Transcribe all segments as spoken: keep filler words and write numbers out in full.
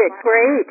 it. Great.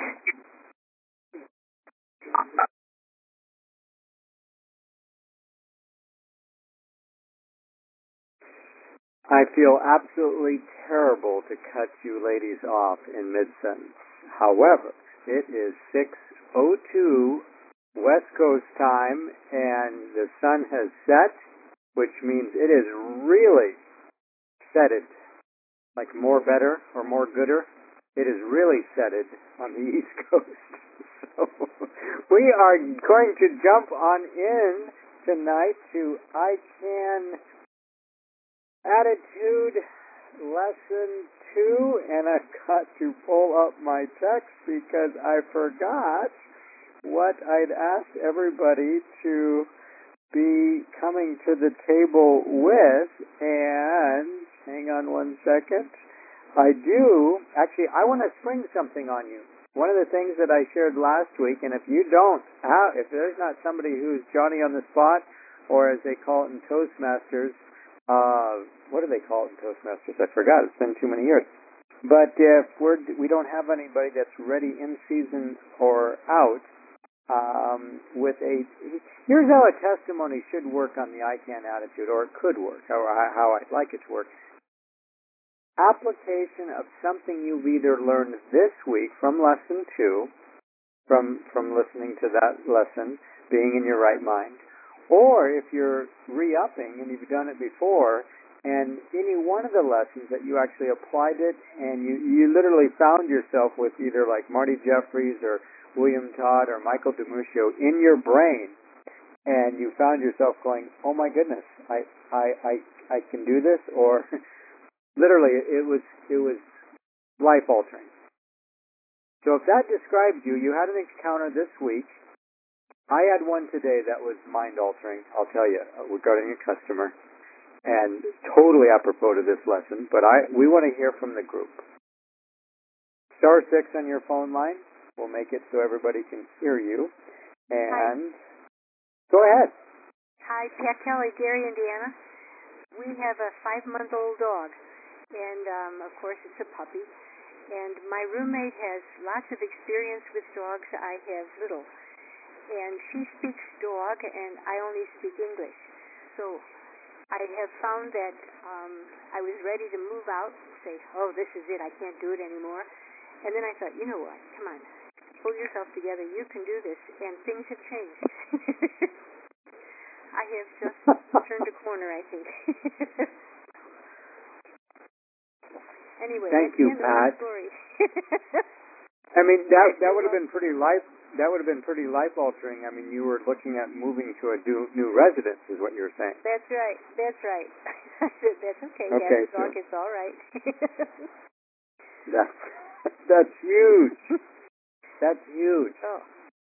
I feel absolutely terrible to cut you ladies off in mid-sentence. However, it is six oh two West Coast time, and the sun has set, which means it is really setted, like more better or more gooder. It is really setted on the East Coast. So we are going to jump on in tonight to I Can Attitude Lesson two, and I've got to pull up my text because I forgot what I'd asked everybody to be coming to the table with, and hang on one second. I do, actually, I want to spring something on you. One of the things that I shared last week, and if you don't, have, if there's not somebody who's Johnny on the spot, or as they call it in Toastmasters, uh, what do they call it in Toastmasters? I forgot. It's been too many years. But if we're, we don't have anybody that's ready in season or out, um, with a, here's how a testimony should work on the I Can attitude, or it could work, or how I'd like it to work. Application of something you've either learned this week from lesson two, from from listening to that lesson, being in your right mind, or if you're re-upping and you've done it before, and any one of the lessons that you actually applied it, and you, you literally found yourself with either like Marty Jeffries or William Todd or Michael DiMuccio in your brain, and you found yourself going, oh my goodness, I I I, I can do this, or literally it was it was life altering. So if that describes you, you had an encounter this week. I had one today that was mind altering, I'll tell you, regarding a customer, and totally apropos to this lesson, but I we want to hear from the group. Star six on your phone line. We'll make it so everybody can hear you. And Hi. Go ahead. Hi, Pat Kelly, Gary, Indiana. We have a five-month-old dog, and um, of course it's a puppy. And my roommate has lots of experience with dogs. I have little. And she speaks dog, and I only speak English. So I have found that um, I was ready to move out and say, oh, this is it. I can't do it anymore. And then I thought, you know what? Come on. Pull yourself together. You can do this. And things have changed. I have just turned a corner, I think. Anyway, thank that's you, the end Pat. of my story. I mean, that that would have been pretty life. That would have been pretty life altering. I mean, you were looking at moving to a new, new residence, is what you were saying. That's right. That's right. I said, that's okay. Okay, Have the dog. It's all right. That's that's huge. That's huge. Oh.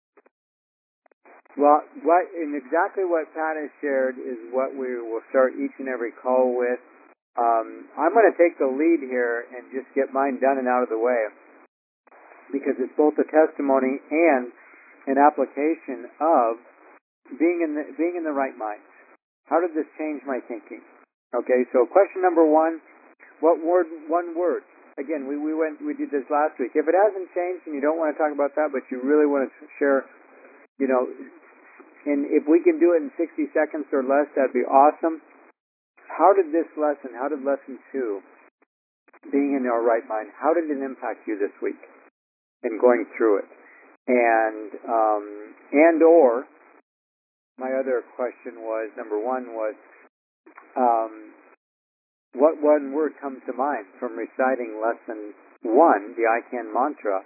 Well, what and exactly what Pat has shared is what we will start each and every call with. Um, I'm going to take the lead here and just get mine done and out of the way, because it's both a testimony and an application of being in the being in the right mind. How did this change my thinking? Okay, so question number one: what word? One word. Again, we, we went we did this last week. If it hasn't changed and you don't want to talk about that, but you really want to share, you know, and if we can do it in sixty seconds or less, that'd be awesome. How did this lesson, how did lesson two, being in our right mind, how did it impact you this week in going through it? And um, and or my other question was, number one was, um, what one word comes to mind from reciting lesson one, the I Can mantra,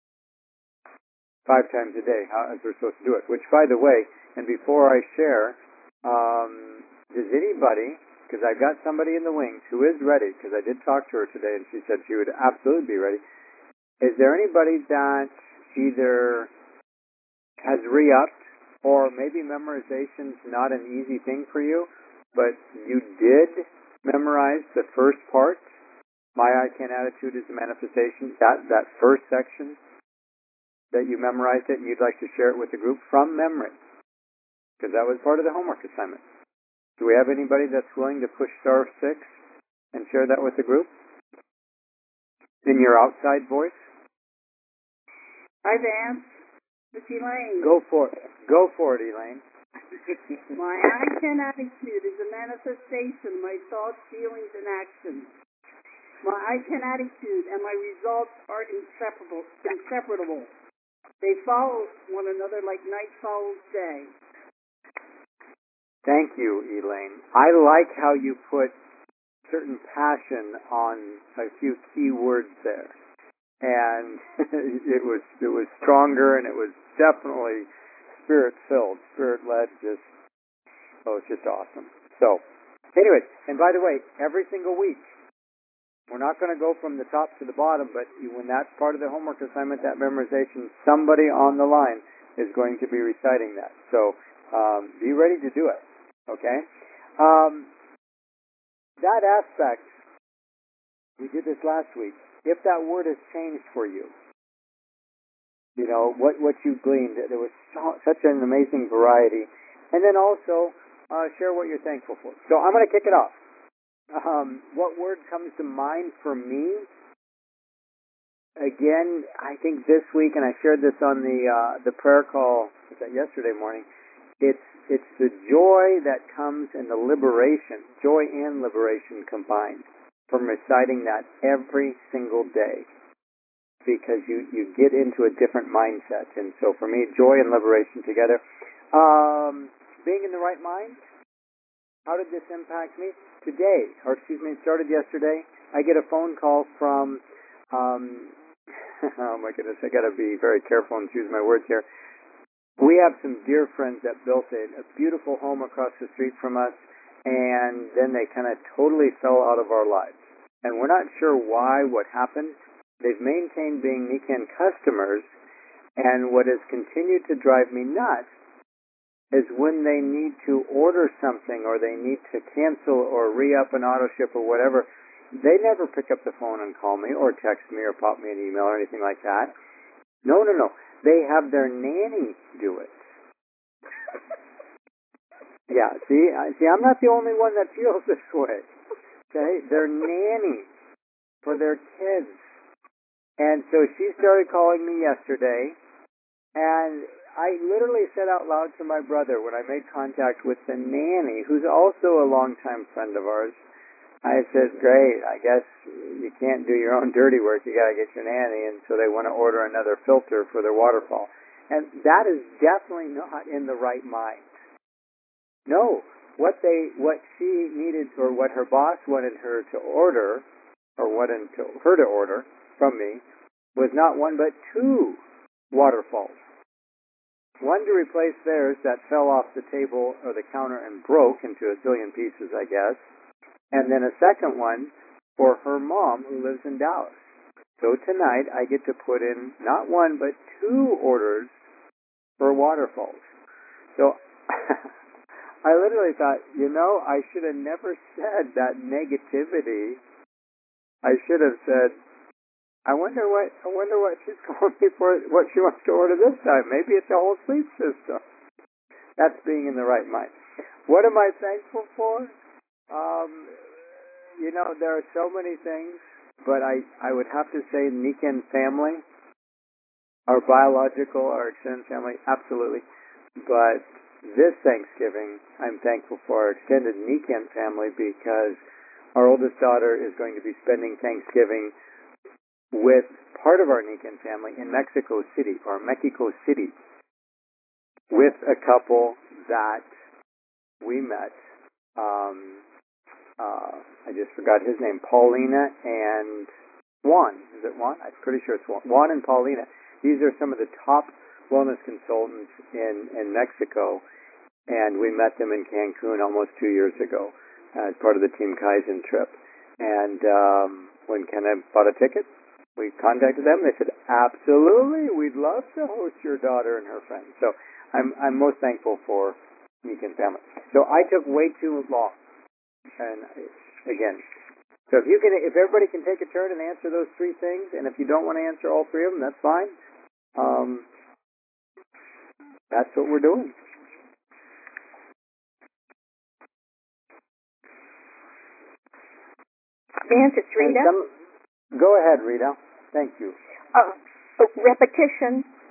five times a day, how, as we're supposed to do it? Which, by the way, and before I share, um, does anybody, because I've got somebody in the wings who is ready, because I did talk to her today and she said she would absolutely be ready. Is there anybody that either has re-upped, or maybe memorization's not an easy thing for you, but you did memorize the first part, My I Can Attitude is a Manifestation, that, that first section, that you memorized it and you'd like to share it with the group from memory? Because that was part of the homework assignment. Do we have anybody that's willing to push star six and share that with the group? In your outside voice? Hi, Vance. It's Elaine. Go for it. Go for it, Elaine. My I ten attitude is a manifestation of my thoughts, feelings, and actions. My I ten attitude and my results are inseparable. inseparable. They follow one another like night follows day. Thank you, Elaine. I like how you put certain passion on a few key words there. And it was it was stronger, and it was definitely spirit-filled, spirit-led, just, oh, it's just awesome. So, anyway, and by the way, every single week, we're not going to go from the top to the bottom, but when that's part of the homework assignment, that memorization, somebody on the line is going to be reciting that. So, um, be ready to do it, okay? Um, that aspect, we did this last week. If that word has changed for you, you know, what, what you gleaned, there was so, such an amazing variety. And then also, uh, share what you're thankful for. So I'm going to kick it off. Um, what word comes to mind for me? Again, I think this week, and I shared this on the uh, the prayer call was that yesterday morning, it's it's the joy that comes in the liberation, joy and liberation combined, from reciting that every single day, because you, you get into a different mindset. And so for me, joy and liberation together. Um, being in the right mind, how did this impact me? Today, or excuse me, it started yesterday, I get a phone call from, um, oh my goodness, I got to be very careful and choose my words here. We have some dear friends that built a, a beautiful home across the street from us, and then they kind of totally fell out of our lives. And we're not sure why, what happened. They've maintained being Nikken customers, and what has continued to drive me nuts is when they need to order something or they need to cancel or re-up an auto ship or whatever, they never pick up the phone and call me or text me or pop me an email or anything like that. No, no, no. They have their nanny do it. Yeah, see, I, see, I'm not the only one that feels this way. Okay, their nanny for their kids. And so she started calling me yesterday, and I literally said out loud to my brother when I made contact with the nanny, who's also a longtime friend of ours, I said, great, I guess you can't do your own dirty work, you gotta get your nanny, and so they want to order another filter for their waterfall. And that is definitely not in the right mind. No, what they, what she needed, or what her boss wanted her to order, or wanted her to order from me, was not one but two waterfalls. One to replace theirs that fell off the table or the counter and broke into a zillion pieces, I guess. And then a second one for her mom who lives in Dallas. So tonight I get to put in not one but two orders for waterfalls. So I literally thought, you know, I should have never said that negativity. I should have said, I wonder what I wonder what she's calling me for, what she wants to order this time. Maybe it's a whole sleep system. That's being in the right mind. What am I thankful for? Um, you know, there are so many things, but I, I would have to say Nikken family, our biological, our extended family, absolutely. But this Thanksgiving, I'm thankful for our extended Nikken family because our oldest daughter is going to be spending Thanksgiving with part of our Nikken family in Mexico City, or Mexico City, with a couple that we met. Um, uh, I just forgot his name, Paulina and Juan. Is it Juan? I'm pretty sure it's Juan. Juan and Paulina. These are some of the top wellness consultants in, in Mexico, and we met them in Cancun almost two years ago as part of the Team Kaizen trip. And um, when Ken bought a ticket, we contacted them. They said, absolutely, we'd love to host your daughter and her friends. So I'm I'm most thankful for Nikken family. So I took way too long. And again, so if you can, if everybody can take a turn and answer those three things, and if you don't want to answer all three of them, that's fine. Um, that's what we're doing. Vance, it's Rita. Some, go ahead, Rita. Thank you. Uh, repetition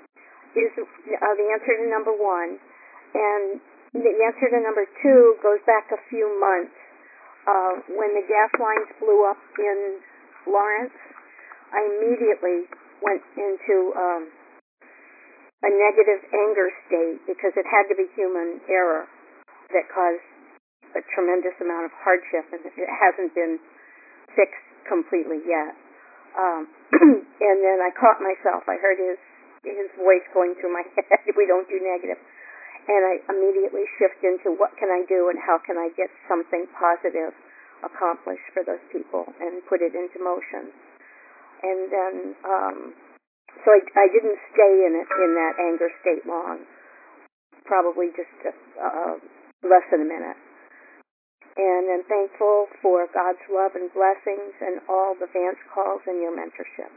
is uh, the answer to number one. And the answer to number two goes back a few months. Uh, when the gas lines blew up in Lawrence, I immediately went into um, a negative anger state because it had to be human error that caused a tremendous amount of hardship, and it hasn't been fixed completely yet. Um, and then I caught myself. I heard his his voice going through my head. We don't do negative. And I immediately shift into what can I do and how can I get something positive accomplished for those people and put it into motion. And then, um, so I, I didn't stay in it in that anger state long, probably just uh, less than a minute. And I'm thankful for God's love and blessings and all the Vance calls and your mentorship.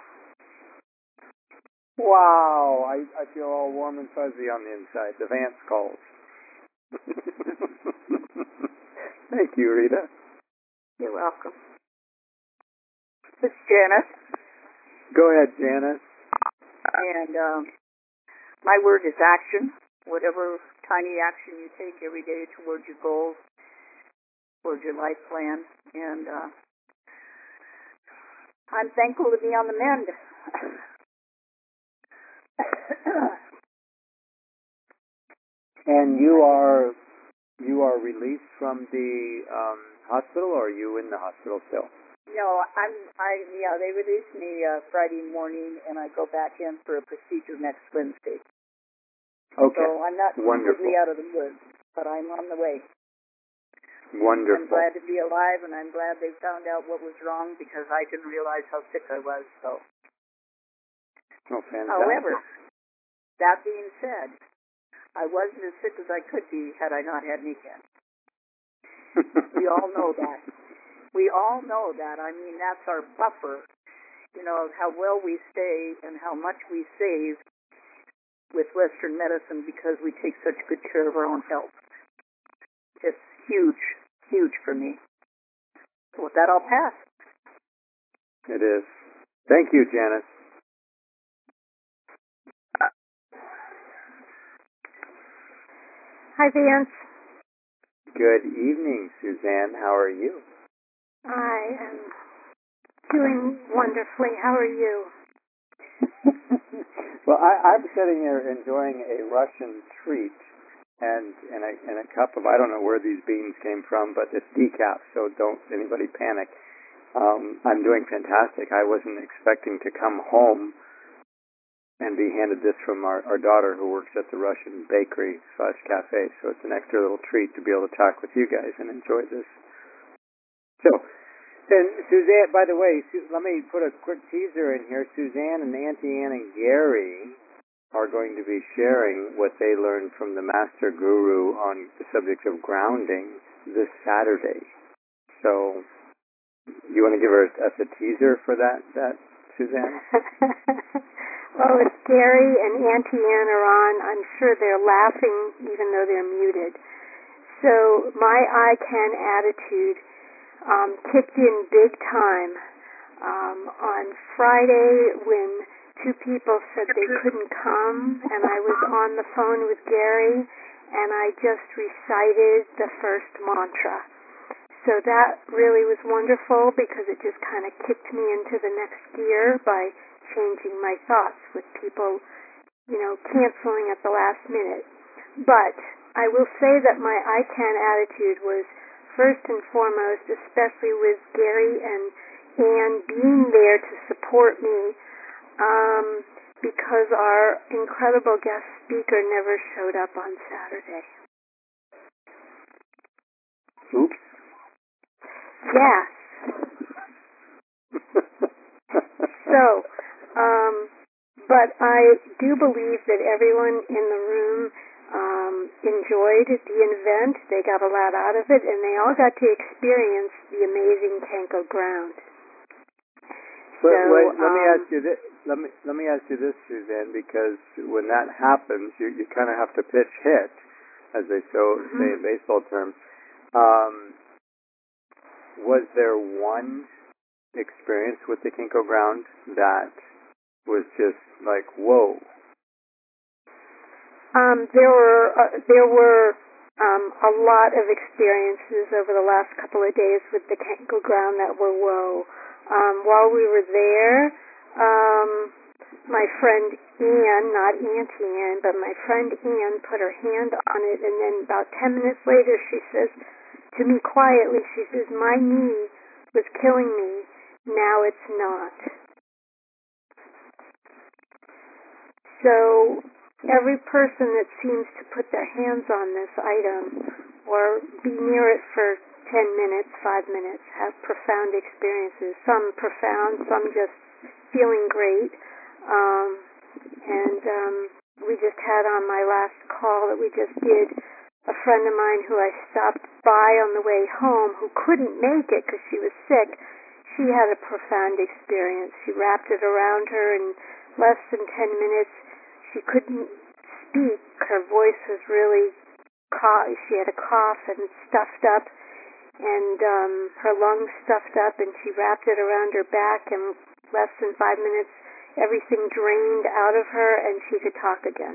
Wow, I, I feel all warm and fuzzy on the inside. The Vance calls. Thank you, Rita. You're welcome. This is Janice. Go ahead, Janice. And um, my word is action. Whatever tiny action you take every day towards your goals, towards your life plan. And uh, I'm thankful to be on the mend. And you are you are released from the um, hospital, or are you in the hospital still? No, I'm. I yeah. They released me uh, Friday morning, and I go back in for a procedure next Wednesday. Okay. So I'm not Wonderful. completely out of the woods, but I'm on the way. Wonderful. I'm glad to be alive, and I'm glad they found out what was wrong because I didn't realize how sick I was. So. Oh, fantastic. However, that being said, I wasn't as sick as I could be had I not had NECAN. We all know that. We all know that. I mean, that's our buffer, you know, of how well we stay and how much we save with Western medicine because we take such good care of our own health. It's huge, huge for me. So with that, I'll pass. It is. Thank you, Janice. Hi, Vance. Good evening, Suzanne. How are you? I am doing wonderfully. How are you? Well, I, I'm sitting here enjoying a Russian treat and in a, in a cup of, I don't know where these beans came from, but it's decaf, so don't anybody panic. Um, I'm doing fantastic. I wasn't expecting to come home and be handed this from our, our daughter who works at the Russian bakery slash cafe, so it's an extra little treat to be able to talk with you guys and enjoy this. So, and Suzanne, by the way, Su- let me put a quick teaser in here. Suzanne and Auntie Ann and Gary are going to be sharing what they learned from the Master Guru on the subject of grounding this Saturday. So, you want to give her, us a teaser for that, that Suzanne? Well, if Gary and Auntie Ann are on, I'm sure they're laughing even though they're muted. So my I can attitude um, kicked in big time um, on Friday when two people said they couldn't come, and I was on the phone with Gary, and I just recited the first mantra. So that really was wonderful because it just kind of kicked me into the next gear by changing my thoughts with people, you know, canceling at the last minute. But I will say that my I can attitude was first and foremost, especially with Gary and Ann being there to support me, um, because our incredible guest speaker never showed up on Saturday. Oops. Yes. So, um, but I do believe that everyone in the room um, enjoyed the event. They got a lot out of it, and they all got to experience the amazing Kenko ground. But so, wait, let um, me ask you this. Let me let me ask you this, Suzanne, because when that happens, you you kind of have to pitch hit, as they so mm-hmm. say in baseball terms. Um, was there one experience with the Kenko ground that was just like, whoa, Um, there were uh, there were um, a lot of experiences over the last couple of days with the Kenko ground that were whoa. Um, while we were there, um, my friend Ann, not Auntie Ann, but my friend Ann put her hand on it, and then about ten minutes later she says to me quietly, she says, "My knee was killing me, now it's not." So every person that seems to put their hands on this item or be near it for ten minutes, five minutes, have profound experiences. Some profound, some just feeling great. Um, and um, we just had on my last call that we just did, a friend of mine who I stopped by on the way home who couldn't make it because she was sick. She had a profound experience. She wrapped it around her in less than ten minutes. She couldn't speak. Her voice was really, cough. She had a cough and stuffed up, and um, her lungs stuffed up, and she wrapped it around her back, and less than five minutes, everything drained out of her, and she could talk again.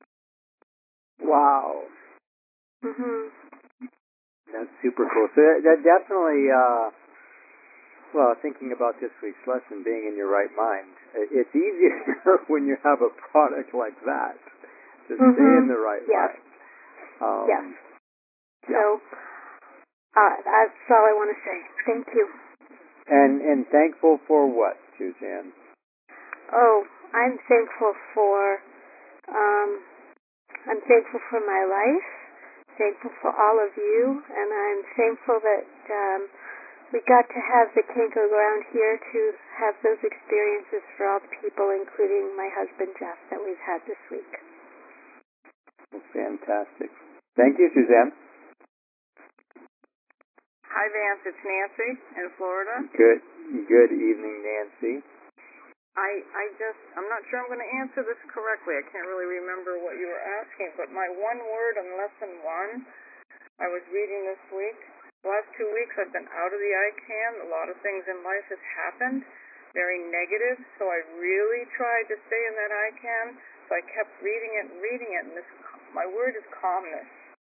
Wow. Mhm. That's super cool. So that, that definitely, uh, well, thinking about this week's lesson, being in your right mind, it's easier when you have a product like that to mm-hmm. stay in the right yes. mind. Um, yes. Yeah. So uh, that's all I want to say. Thank you. And and thankful for what, Suzanne? Oh, I'm thankful for um, I'm thankful for my life. Thankful for all of you, and I'm thankful that um, we got to have the Kenko ground here to have those experiences for all the people, including my husband Jeff, that we've had this week. Fantastic. Thank you, Suzanne. Hi, Vance. It's Nancy in Florida. Good. Good evening, Nancy. I I just I'm not sure I'm going to answer this correctly. I can't really remember what you were asking, but my one word on lesson one, I was reading this week. The last two weeks I've been out of the I CAN. A lot of things in life has happened, very negative, so I really tried to stay in that I CAN. So I kept reading it and reading it, and this my word is calmness.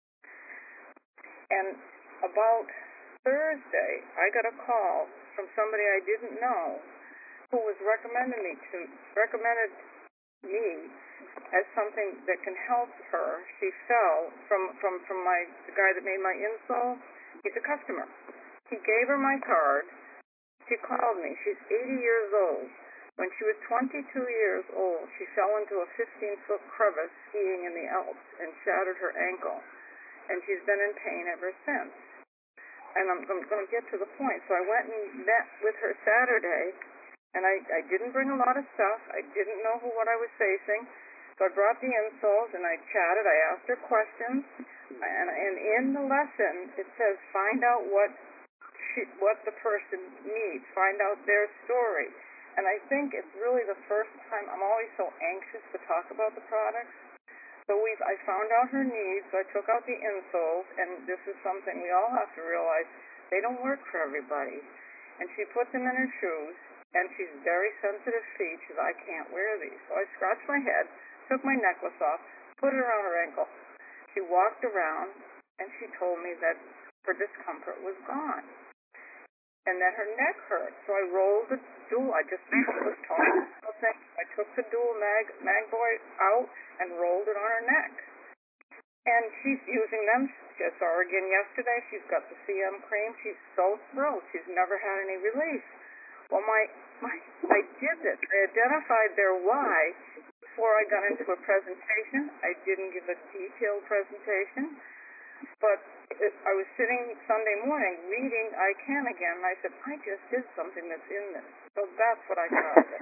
And about Thursday, I got a call from somebody I didn't know who was recommending me to recommended me as something that can help her. She fell from from from my the guy that made my insole. He's a customer. He gave her my card. She called me. She's eighty years old. When she was twenty-two years old, she fell into a fifteen-foot crevice skiing in the Alps and shattered her ankle. And she's been in pain ever since. And I'm, I'm going to get to the point. So I went and met with her Saturday, and I, I didn't bring a lot of stuff. I didn't know who, what I was facing. So I brought the insoles, and I chatted. I asked her questions. And, and in the lesson, it says, find out what she, what the person needs. Find out their story. And I think it's really the first time. I'm always so anxious to talk about the products. So we've, I found out her needs, so I took out the insoles, and this is something we all have to realize. They don't work for everybody. And she put them in her shoes, and she's very sensitive feet. She says, I can't wear these. So I scratched my head, took my necklace off, put it around her ankle. She walked around, and she told me that her discomfort was gone. And that her neck hurt. So I rolled the dual. I just was talking something. I took the dual mag mag boy out and rolled it on her neck. And she's using them. I saw her again yesterday. She's got the C M cream. She's so thrilled. She's never had any relief. Well, my my I did this. I identified their why before I got into a presentation. I didn't give a detailed presentation, but it, I was sitting Sunday morning reading I CAN again, and I said, I just did something that's in this. So that's what I got out of it.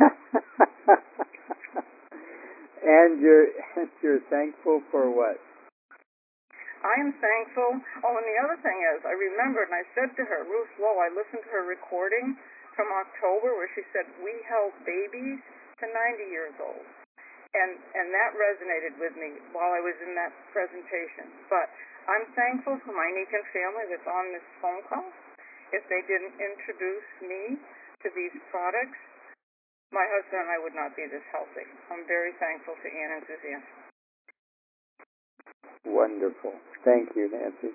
And you're, and you're thankful for what? I am thankful. Oh, and the other thing is, I remembered, and I said to her, Ruth Lowe, I listened to her recording from October where she said, we held babies to ninety years old. And, and that resonated with me while I was in that presentation. But I'm thankful for my Nikan family that's on this phone call. If they didn't introduce me to these products, my husband and I would not be this healthy. I'm very thankful to Ann and Suzanne. Wonderful. Thank you, Nancy.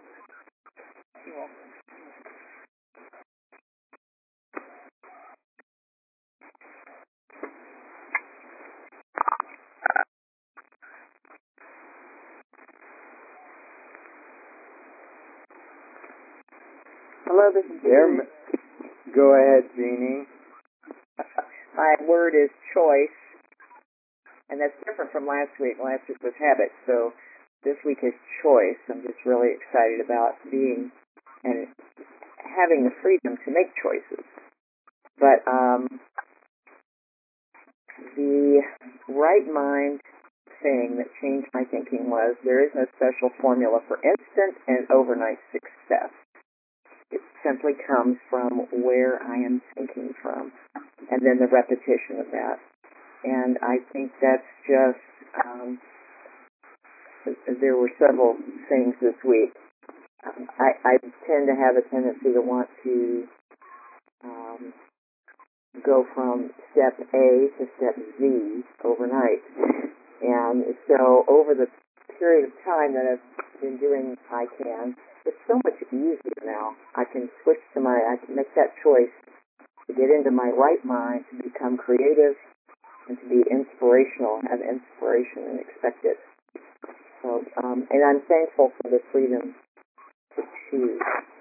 Hello, this is There, Jeannie. go ahead, Jeannie. My word is choice, and that's different from last week. Last week was habit, so this week is choice. I'm just really excited about being and having the freedom to make choices. But um, the right mind thing that changed my thinking was there is no special formula for instant and overnight success. It simply comes from where I am thinking from, and then the repetition of that. And I think that's just, um, there were several things this week. Um, I, I tend to have a tendency to want to um, go from step A to step Z overnight. And so over the period of time that I've been doing I CAN, it's so much easier now. I can switch to my, I can make that choice to get into my right mind, to become creative, and to be inspirational, have inspiration and expect it. So, um, and I'm thankful for the freedom to choose.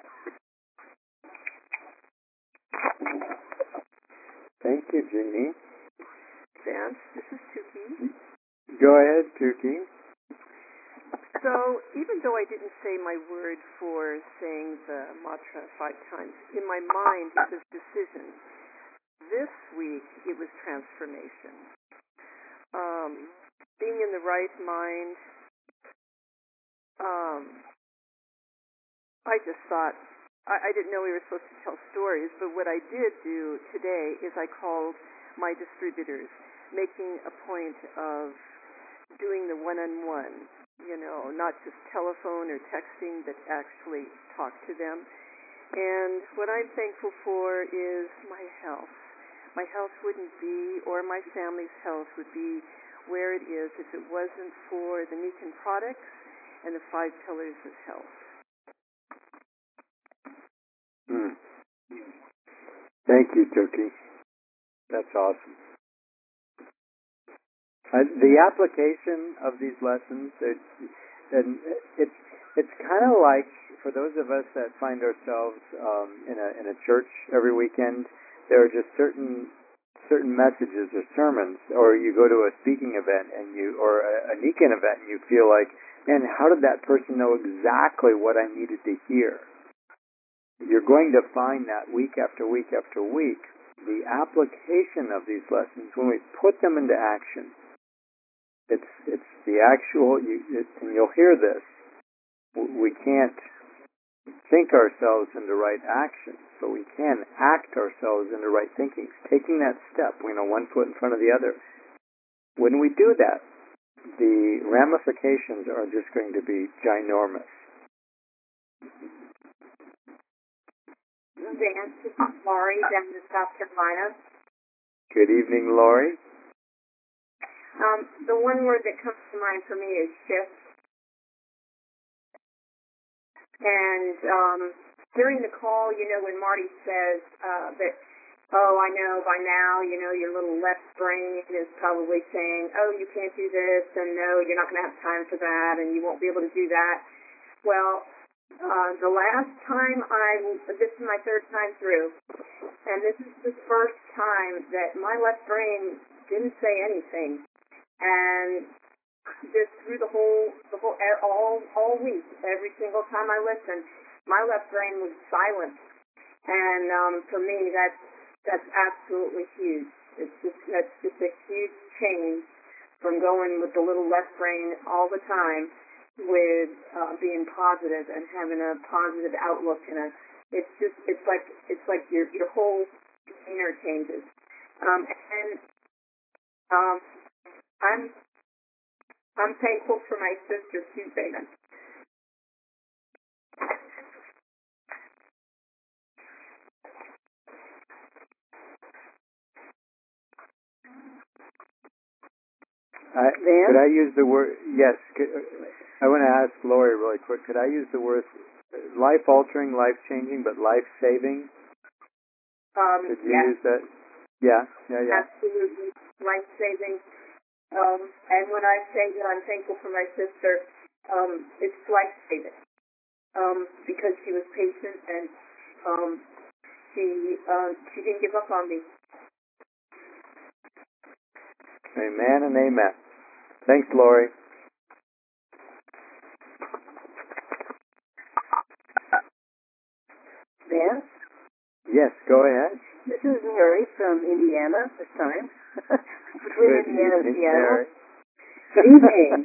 Thank you, Jeannie. Vance, this is Tuki. Go ahead, Tuki. So, even though I didn't say my word for saying the mantra five times, in my mind it was decision. This week it was transformation. Um, being in the right mind, um, I just thought, I, I didn't know we were supposed to tell stories, but what I did do today is I called my distributors, making a point of doing the one-on-one, you know, not just telephone or texting, but actually talk to them. And what I'm thankful for is my health. My health wouldn't be, or my family's health would be where it is if it wasn't for the Nikan products and the five pillars of health. Hmm. Thank you, Tuki. That's awesome. Uh, the application of these lessons, it, and it's it's kind of like for those of us that find ourselves um, in a in a church every weekend, there are just certain certain messages or sermons, or you go to a speaking event and you or a, a Nikan event and you feel like, man, how did that person know exactly what I needed to hear? You're going to find that week after week after week, the application of these lessons, when we put them into action, it's it's the actual, you, it, and you'll hear this, we can't think ourselves into right action, but we can act ourselves into right thinking. Taking that step, you know, one foot in front of the other. When we do that, the ramifications are just going to be ginormous. Vance, this is Laurie down in South Carolina. Good evening, Laurie. Um, the one word that comes to mind for me is shift. And um, during the call, you know, when Marty says uh, that, oh, I know by now, you know, your little left brain is probably saying, oh, you can't do this, and no, you're not going to have time for that, and you won't be able to do that. Well, uh, the last time I, this is my third time through, and this is the first time that my left brain didn't say anything. And just through the whole, the whole, all, all week, every single time I listened, my left brain was silent. And um, for me, that's that's absolutely huge. It's just that's just a huge change from going with the little left brain all the time, with uh, being positive and having a positive outlook, and a, it's just it's like it's like your your whole demeanor changes. Um, and um, I'm I'm thankful for my sister Suzanne. I, Van? could I use the word? Yes. Could, I want to ask Lori really quick. Could I use the word life-altering, life-changing, but life-saving? Um, Could you yes, use that? Yeah, yeah, yeah. absolutely life-saving. Um, and when I say that I'm thankful for my sister, um, it's life-saving. Um, because she was patient and um, she um, she didn't give up on me. Amen and amen. Thanks, Lori. Van? Yes, go ahead. This is Mary from Indiana this time. Between Good Indiana and evening, Seattle. Mary. Good evening.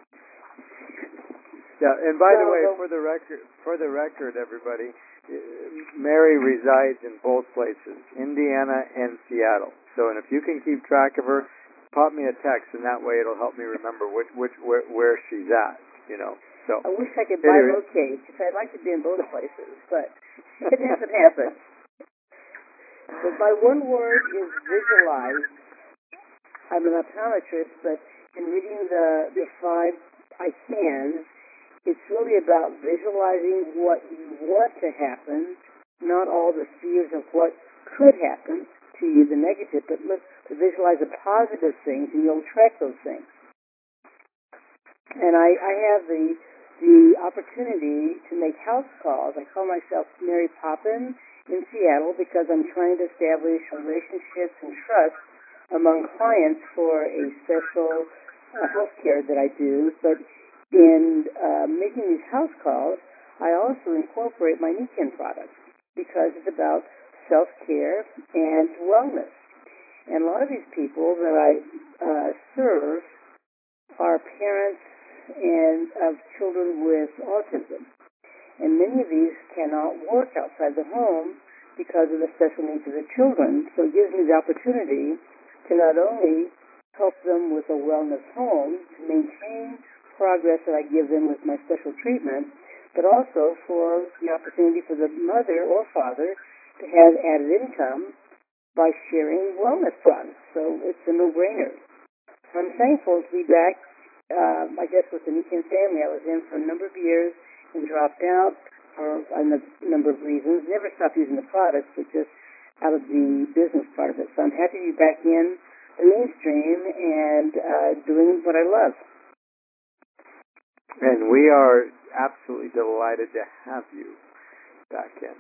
Yeah, and by the So, way, the- for the record, for the record, everybody, uh, Mary resides in both places, Indiana and Seattle. So, and if you can keep track of her, pop me a text, and that way it'll help me remember which, which, where, where she's at. You know. So. I wish I could Anyway. bilocate, because I'd like to be in both places, but it hasn't happened. But my one word is visualize. I'm an optometrist, but in reading the, the five I can, it's really about visualizing what you want to happen, not all the fears of what could happen to you, the negative, but look to visualize the positive things, and you'll track those things. And I, I have the the opportunity to make house calls. I call myself Mary Poppin in Seattle because I'm trying to establish relationships and trust among clients for a special uh, health care that I do. But in uh, making these house calls, I also incorporate my Nikken products because it's about self-care and wellness. And a lot of these people that I uh, serve are parents and of children with autism. And many of these cannot work outside the home because of the special needs of the children. So it gives me the opportunity to not only help them with a wellness home, to maintain progress that I give them with my special treatment, but also for the opportunity for the mother or father to have added income by sharing wellness products. So it's a no-brainer. I'm thankful to be back, uh, I guess, with the Nikken family. I was in for a number of years and dropped out for a number of reasons. Never stopped using the products, but just out of the business part of it. So I'm happy to be back in the mainstream and uh, doing what I love. And we are absolutely delighted to have you back in.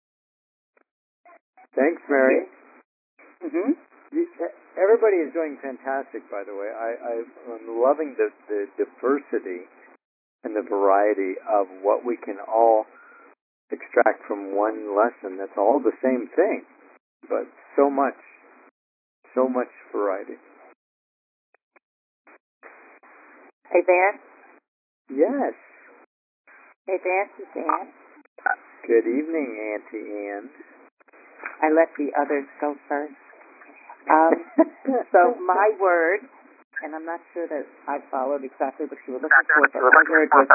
Thanks, Mary. Mm-hmm. Everybody is doing fantastic, by the way. I, I, I'm loving the, the diversity and the variety of what we can all extract from one lesson. That's all the same thing, but so much, so much variety. Hey, Van. Yes. Hey, Van, this is Ann. Good evening, Auntie Ann. I let the others go first. Um, so my word, and I'm not sure that I followed exactly what you were looking for, but my word was,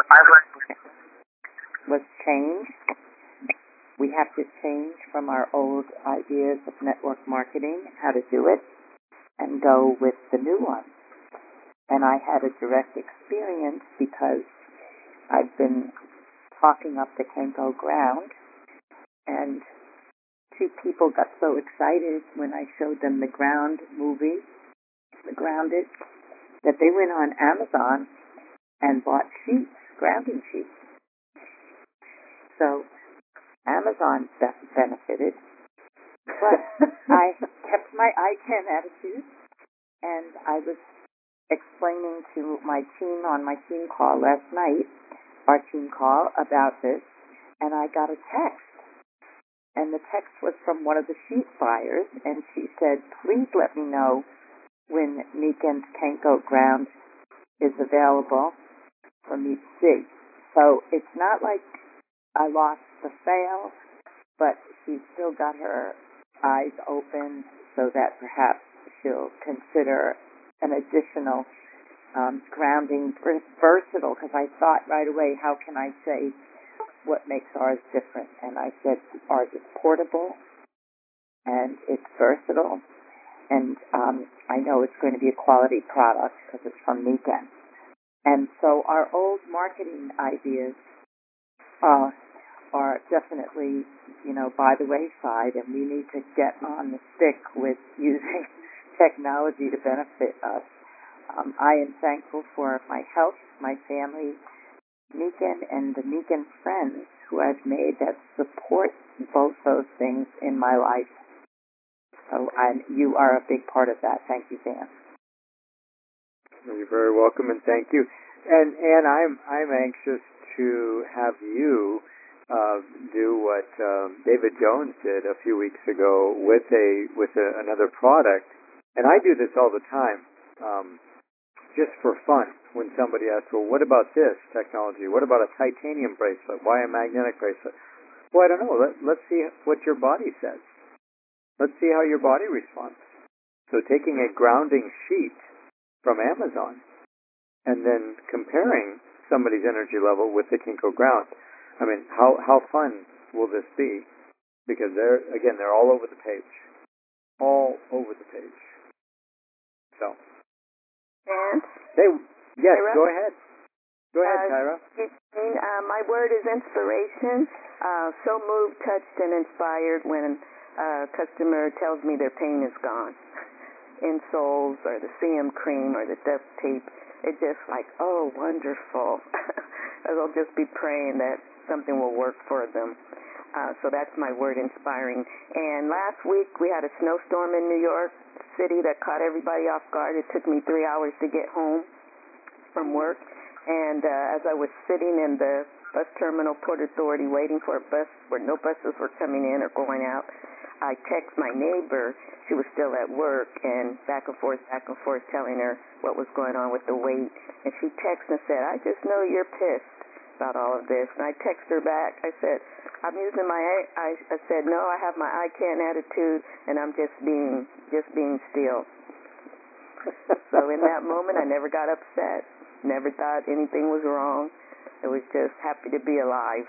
was change. We have to change from our old ideas of network marketing, how to do it, and go with the new one. And I had a direct experience because I've been talking up the Kenko ground, and two people got so excited when I showed them the Ground movie, The Grounded, that they went on Amazon and bought sheets, grounding sheets. So Amazon be- benefited, but I kept my I can attitude, and I was explaining to my team on my team call last night, our team call, about this, and I got a text. And the text was from one of the sheet buyers, and she said, please let me know when Nikken's Kenko ground is available for me to see. So it's not like I lost the sale, but she's still got her eyes open so that perhaps she'll consider an additional um, grounding versatile, because I thought right away, how can I say what makes ours different? And I said, ours is portable, and it's versatile, and um, I know it's going to be a quality product because it's from Niken. And so our old marketing ideas uh, are definitely, you know, by the wayside, and we need to get on the stick with using technology to benefit us. Um, I am thankful for my health, my family, Niken, and the Niken friends who I've made that support both those things in my life. So I'm, you are a big part of that. Thank you, Dan. You're very welcome, and thank you. And and I'm I'm anxious to have you uh, do what um, David Jones did a few weeks ago with a with a, another product. And I do this all the time, um, just for fun. When somebody asks, "Well, what about this technology? What about a titanium bracelet? Why a magnetic bracelet?" Well, I don't know. Let, let's see what your body says. Let's see how your body responds. So taking a grounding sheet from Amazon and then comparing somebody's energy level with the Kinko ground. I mean, how how fun will this be? Because they're, again, they're all over the page. All over the page. So. And? Hey, yes, Tyra? go ahead. Go ahead, Uh, Tyra. uh, my word is inspiration. Uh, so moved, touched, and inspired when a customer tells me their pain is gone. Insoles or the C M cream or the duct tape. It's just like, oh, wonderful. I'll just be praying that something will work for them. Uh, so that's my word, inspiring. And last week we had a snowstorm in New York City that caught everybody off guard. It took me three hours to get home from work. And uh, as I was sitting in the bus terminal, Port Authority, waiting for a bus where no buses were coming in or going out, I text my neighbor. She was still at work, and back and forth, back and forth, telling her what was going on with the wait. And she texted and said, "I just know you're pissed about all of this." And I text her back. I said, "I'm using my," I, I said, "No, I have my I can attitude, and I'm just being, just being still." So in that moment, I never got upset. Never thought anything was wrong. I was just happy to be alive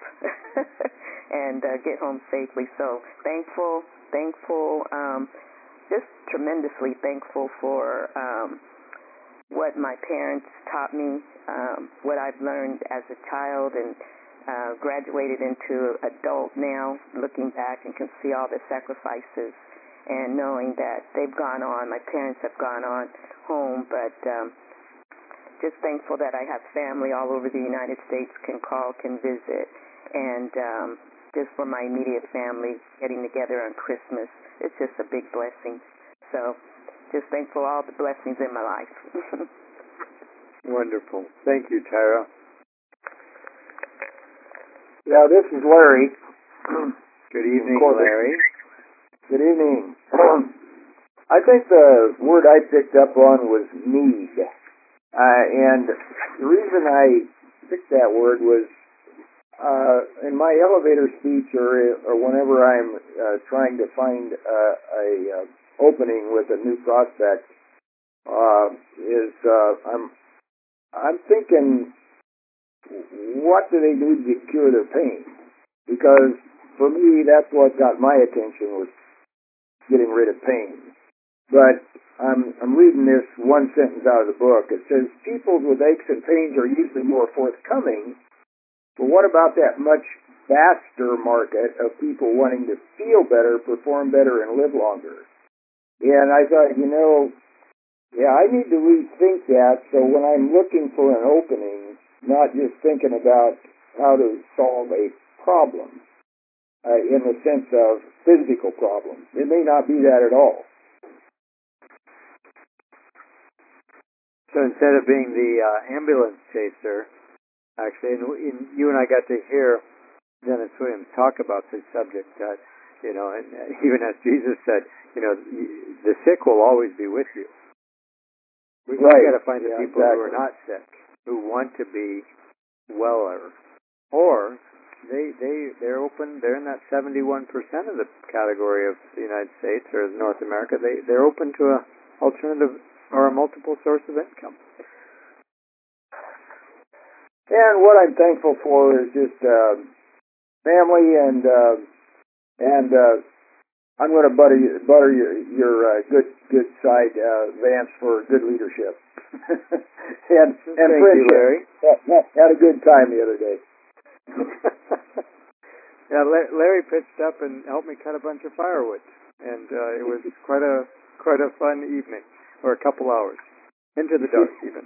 and uh, get home safely. So thankful, thankful, um, just tremendously thankful for um, what my parents taught me, um, what I've learned as a child, and uh, graduated into adult now, looking back and can see all the sacrifices and knowing that they've gone on. My parents have gone on home, but um, just thankful that I have family all over the United States, can call, can visit, and um, just for my immediate family getting together on Christmas, it's just a big blessing. So just thankful for all the blessings in my life. Wonderful. Thank you, Tyra. Yeah, this is Larry. Good evening, Larry. Good evening. I think the word I picked up on was need. Uh, and the reason I picked that word was uh, in my elevator speech or, or whenever I'm uh, trying to find uh, a uh, opening with a new prospect, uh, is uh, I'm I'm thinking, what do they do to cure their pain? Because for me, that's what got my attention, was getting rid of pain. But I'm, I'm reading this one sentence out of the book. It says, people with aches and pains are usually more forthcoming, but what about that much vaster market of people wanting to feel better, perform better, and live longer? And I thought, you know, yeah, I need to rethink that, so when I'm looking for an opening, not just thinking about how to solve a problem, uh, in the sense of physical problem. It may not be that at all. So instead of being the uh, ambulance chaser, actually, and, and you and I got to hear Dennis Williams talk about this subject, that, you know, and even as Jesus said, you know, the sick will always be with you. We've right. got to find the yeah, people exactly. who are not sick, who want to be weller, or they they they're open. They're in that seventy-one percent of the category of the United States or North America. They they're open to a alternative or a multiple source of income. And what I'm thankful for is just uh, family, and uh, and uh, I'm going to butter you, butter your, your uh, good good side, uh, Vance, for good leadership. and and Thank friendship. you, Larry. Had, had a good time the other day. Yeah, La- Larry pitched up and helped me cut a bunch of firewood, and uh, it was quite a quite a fun evening, or a couple hours into the dark even.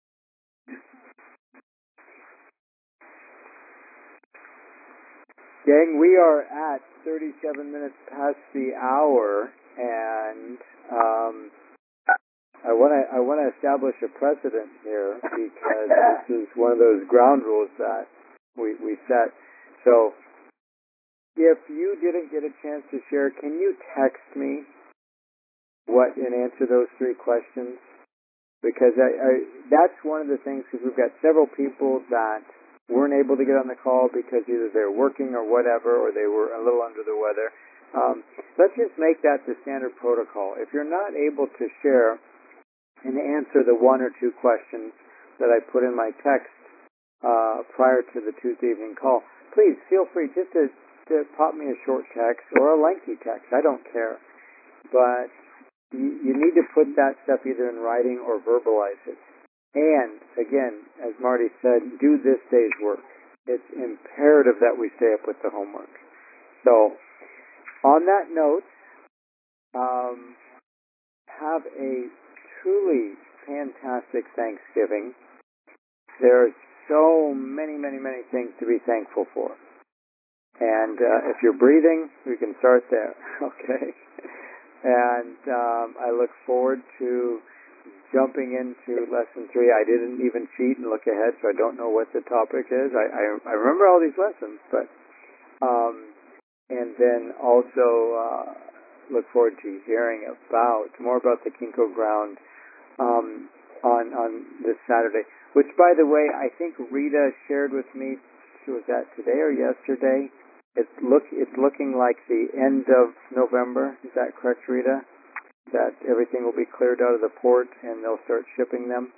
Gang, we are at thirty-seven minutes past the hour, and um, I want to I want to establish a precedent here because this is one of those ground rules that we we set. So, if you didn't get a chance to share, can you text me what and answer those three questions? Because I, I, that's one of the things, because we've got several people that weren't able to get on the call because either they're working or whatever, or they were a little under the weather. Um, let's just make that the standard protocol. If you're not able to share and answer the one or two questions that I put in my text uh, prior to the Tuesday evening call, please feel free just to, to pop me a short text or a lengthy text. I don't care. But you, you need to put that stuff either in writing or verbalize it. And, again, as Marty said, do this day's work. It's imperative that we stay up with the homework. So, on that note, um, have a truly fantastic Thanksgiving. There are so many, many, many things to be thankful for. And uh, if you're breathing, we can start there, okay? And um, I look forward to jumping into lesson three. I didn't even cheat and look ahead, so I don't know what the topic is. I, I, I remember all these lessons, but um, and then also uh, look forward to hearing about more about the Kinko ground um, on on this Saturday. Which, by the way, I think Rita shared with me. Was that today or yesterday? It's look it's looking like the end of November. Is that correct, Rita? That everything will be cleared out of the port and they'll start shipping them?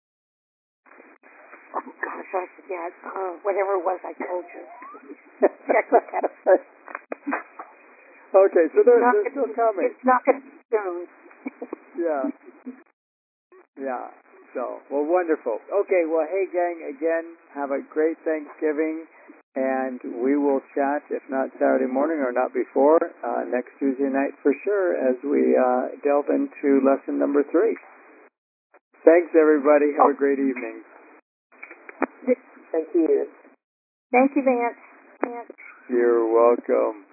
Oh, gosh, I forget. Uh, whatever it was I told you. Check the text. Okay, so they're, not they're still coming. It's not going to be soon. Yeah. Yeah. So, well, wonderful. Okay, well, hey, gang, again, have a great Thanksgiving, and we will chat, if not Saturday morning or not before, uh, next Tuesday night for sure, as we uh, delve into lesson number three. Thanks, everybody. Have a great evening. Thank you. Thank you, Vance. Vance. You're welcome.